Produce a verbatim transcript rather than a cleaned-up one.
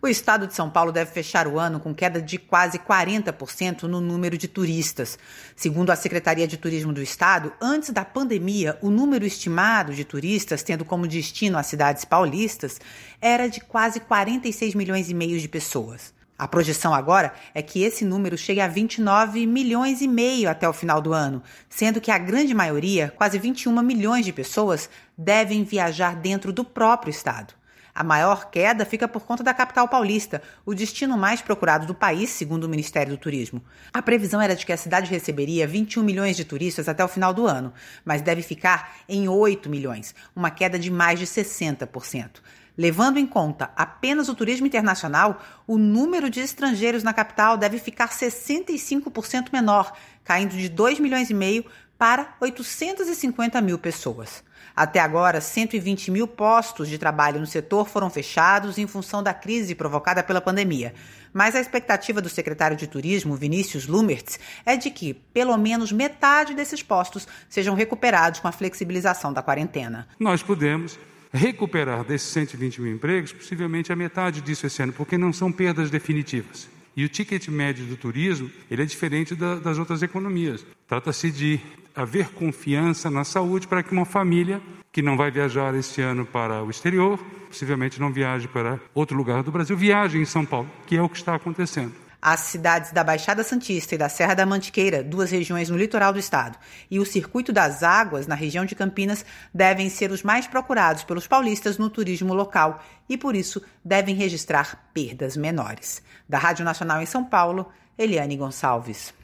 O estado de São Paulo deve fechar o ano com queda de quase quarenta por cento no número de turistas. Segundo a Secretaria de Turismo do Estado, antes da pandemia, o número estimado de turistas, tendo como destino as cidades paulistas, era de quase quarenta e seis milhões e meio de pessoas. A projeção agora é que esse número chegue a vinte e nove milhões e meio até o final do ano, sendo que a grande maioria, quase vinte e um milhões de pessoas, devem viajar dentro do próprio estado. A maior queda fica por conta da capital paulista, o destino mais procurado do país, segundo o Ministério do Turismo. A previsão era de que a cidade receberia vinte e um milhões de turistas até o final do ano, mas deve ficar em oito milhões, uma queda de mais de sessenta por cento. Levando em conta apenas o turismo internacional, o número de estrangeiros na capital deve ficar sessenta e cinco por cento menor, caindo de dois milhões e meio para oitocentos e cinquenta mil pessoas. Até agora, cento e vinte mil postos de trabalho no setor foram fechados em função da crise provocada pela pandemia. Mas a expectativa do secretário de Turismo, Vinícius Lumertz, é de que pelo menos metade desses postos sejam recuperados com a flexibilização da quarentena. Nós podemos recuperar desses cento e vinte mil empregos, possivelmente a metade disso esse ano, porque não são perdas definitivas. E o ticket médio do turismo, ele é diferente da, das outras economias. Trata-se de haver confiança na saúde para que uma família que não vai viajar este ano para o exterior, possivelmente não viaje para outro lugar do Brasil, viaje em São Paulo, que é o que está acontecendo. As cidades da Baixada Santista e da Serra da Mantiqueira, duas regiões no litoral do estado, e o Circuito das Águas, na região de Campinas, devem ser os mais procurados pelos paulistas no turismo local e, por isso, devem registrar perdas menores. Da Rádio Nacional em São Paulo, Eliane Gonçalves.